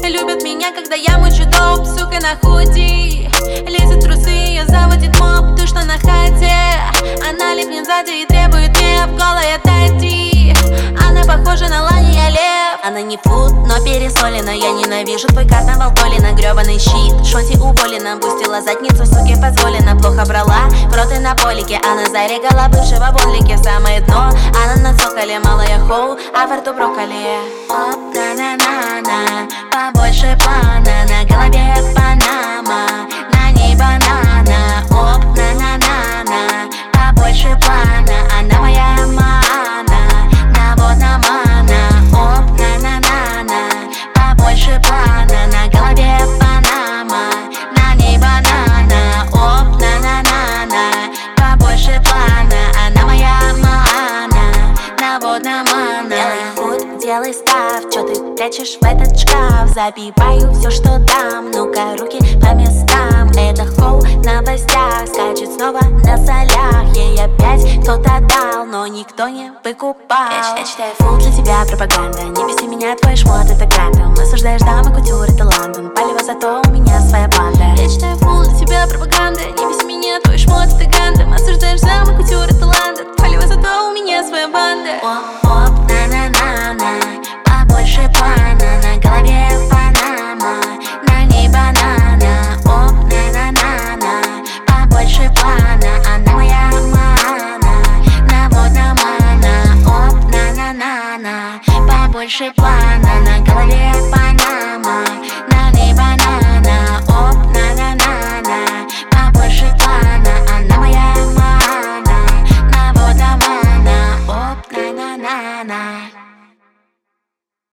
Любят меня, когда я мучу топ, сука на худи. Лезет в трусы, ее заводит моп, душно на хате. Она липнет сзади и требует мне в голое тайти. Она похожа на Лани, я лев. Она не фуд, но пересолена. Я ненавижу твой карнавал, Толина. Гребаный щит, шоти уволена. Пустила задницу, суке позволено. Плохо брала в роты на полике. Она зарегала бывшего бонлике. Самое дно, она на цоколе. Малая хоу, а во рту брокколи. Оп, на-на-на-на, побольше плана. На голове Панама, на ней банана. Оп, на-на-на-на, побольше плана. Она моя мана, наводна мана. Оп, на-на-на-на, побольше плана. На голове Панама, на ней банана. Оп, на-на-на-на, побольше плана. Она моя мана, наводна мана. Делай худ, делай став, чё ты прячешь в этот шкаф? Забиваю все, что дам, ну-ка руки по местам. Это хоу в новостях, скачет снова на солях. Ей опять кто-то дал, но никто не выкупал. Я читаю фул для тебя пропаганда. Не беси меня, твой шмот это грантом. Осуждаешь дамы, кутюр это Лондон. Палево, зато у меня своя банда. Я читаю фул для тебя пропаганда. Не беси меня, твой шмот это грантом. Осуждаешь дамы, кутюр это Лондон. Палево, зато у меня своя банда. Оп, оп, на-на-на-на, побольше план.